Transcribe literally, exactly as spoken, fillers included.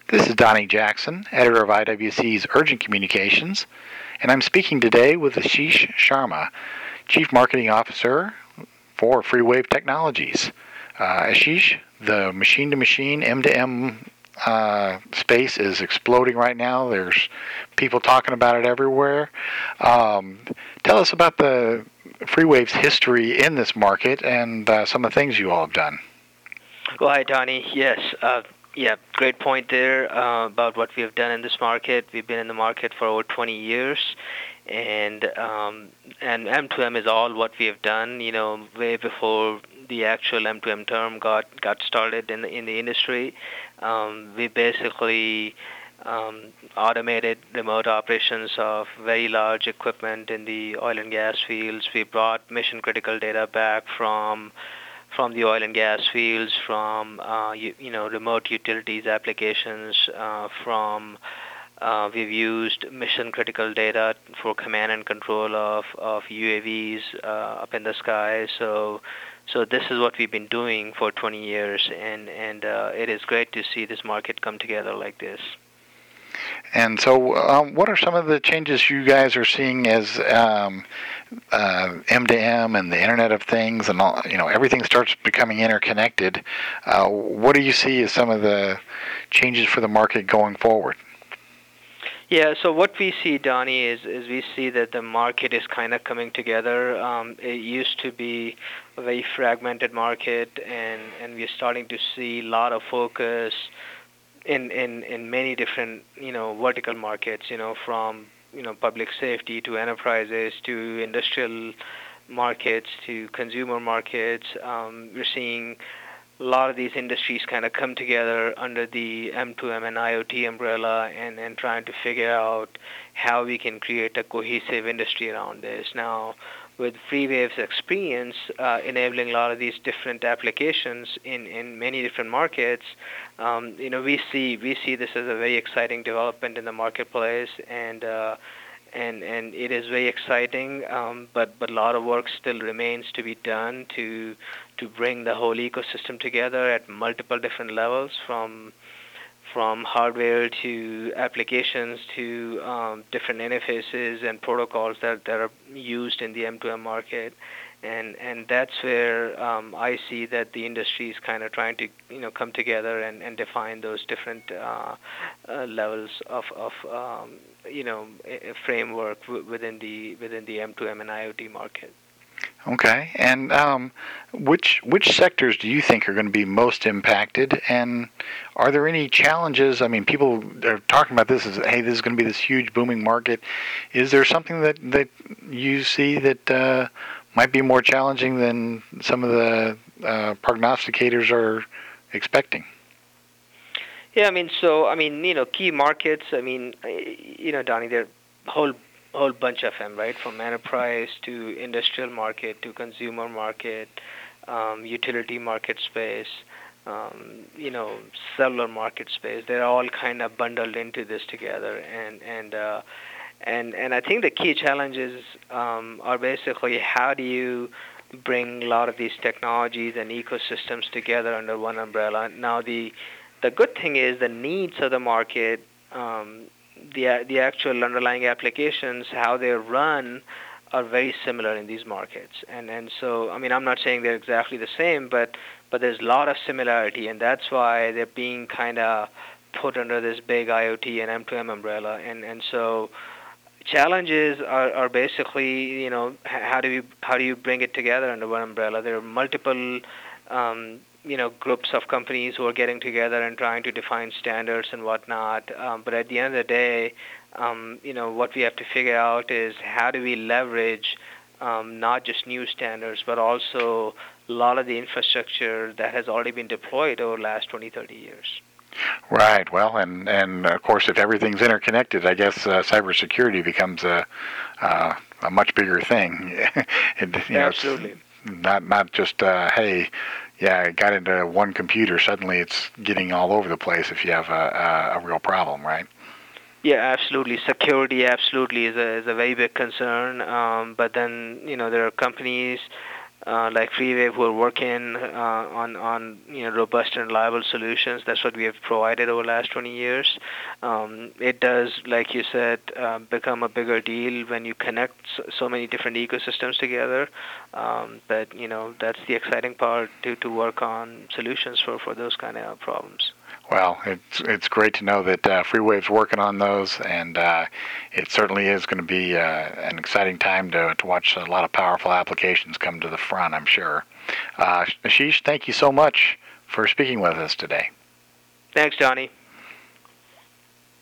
This is Donnie Jackson, editor of I W C's Urgent Communications, and I'm speaking today with Ashish Sharma, Chief Marketing Officer for FreeWave Technologies. Uh, Ashish, the machine-to-machine, M-to-M uh, space is exploding right now. There's people talking about it everywhere. Um, tell us about the FreeWave's history in this market and uh, some of the things you all have done. Well, hi, Donnie. Yes, uh, yeah, great point there uh, about what we have done in this market. We've been in the market for over twenty years, and um, and M two M is all what we have done. You know, way before the actual M two M term got got started in the in the industry. Um, we basically um, automated remote operations of very large equipment in the oil and gas fields. We brought mission critical data back from from the oil and gas fields, from uh, you, you know remote utilities applications, uh, from uh, we've used mission critical data for command and control of, of U A Vs uh, up in the sky. So so this is what we've been doing for twenty years, and and uh, it is great to see this market come together like this. And so, um, what are some of the changes you guys are seeing as um, uh, M to M and the Internet of Things, and all, you know, everything starts becoming interconnected? Uh, what do you see as some of the changes for the market going forward? Yeah, so what we see, Donnie, is, is we see that the market is kind of coming together. Um, it used to be a very fragmented market, and, and we're starting to see a lot of focus in, in, in many different, you know, vertical markets, you know, from, you know, public safety to enterprises to industrial markets to consumer markets. Um, we're seeing a lot of these industries kind of come together under the M two M and IoT umbrella, and, and trying to figure out how we can create a cohesive industry around this. Now, with FreeWave's experience uh, enabling a lot of these different applications in, in many different markets, um, you know, we see we see this as a very exciting development in the marketplace, and uh, and and it is very exciting. Um, but but a lot of work still remains to be done to to bring the whole ecosystem together at multiple different levels, from from hardware to applications to um, different interfaces and protocols that, that are used in the M two M market. And and that's where um, I see that the industry is kind of trying to you know come together and, and define those different uh, uh, levels of of um, you know a framework w- within the within the M two M and IoT market. Okay, and um, which which sectors do you think are going to be most impacted? And are there any challenges? I mean, people are talking about this as, hey, this is going to be this huge booming market. Is there something that, that you see that uh, might be more challenging than some of the uh, prognosticators are expecting? Yeah, I mean, so I mean, you know, key markets. I mean, you know, Donnie, there are a whole whole bunch of them, right? From enterprise to industrial market to consumer market, um, utility market space, um, you know, cellular market space. They're all kind of bundled into this together, and and uh, and and I think the key challenges um, are basically how do you bring a lot of these technologies and ecosystems together under one umbrella. Now the the good thing is the needs of the market, um, the the actual underlying applications, how they're run, are very similar in these markets. And and so I mean I'm not saying they're exactly the same, but but there's a lot of similarity, and that's why they're being kind of put under this big IoT and M two M umbrella. And and so challenges are, are basically you know how do you how do you bring it together under one umbrella. There are multiple um, you know groups of companies who are getting together and trying to define standards and whatnot. Um, but at the end of the day, um, you know what we have to figure out is how do we leverage um, not just new standards, but also a lot of the infrastructure that has already been deployed over the last twenty, thirty years. Right. Well, and and of course, if everything's interconnected, I guess uh, cybersecurity becomes a uh, a much bigger thing. it, you know, it's Absolutely. not not just uh, hey, yeah, it got into one computer. Suddenly, it's getting all over the place. If you have a a, a real problem, right? Yeah, absolutely. Security absolutely is a is a very big concern. Um, but then you know there are companies uh, like FreeWave who are working uh, on on you know robust and reliable solutions. That's what we have provided over the last twenty years. Um, it does, like you said, uh, become a bigger deal when you connect so, so many different ecosystems together. Um, but you know that's the exciting part to to work on solutions for for those kind of problems. Well, it's it's great to know that uh, FreeWave's working on those, and uh, it certainly is going to be uh, an exciting time to to watch a lot of powerful applications come to the front, I'm sure. Uh, Ashish, thank you so much for speaking with us today. Thanks, Johnny.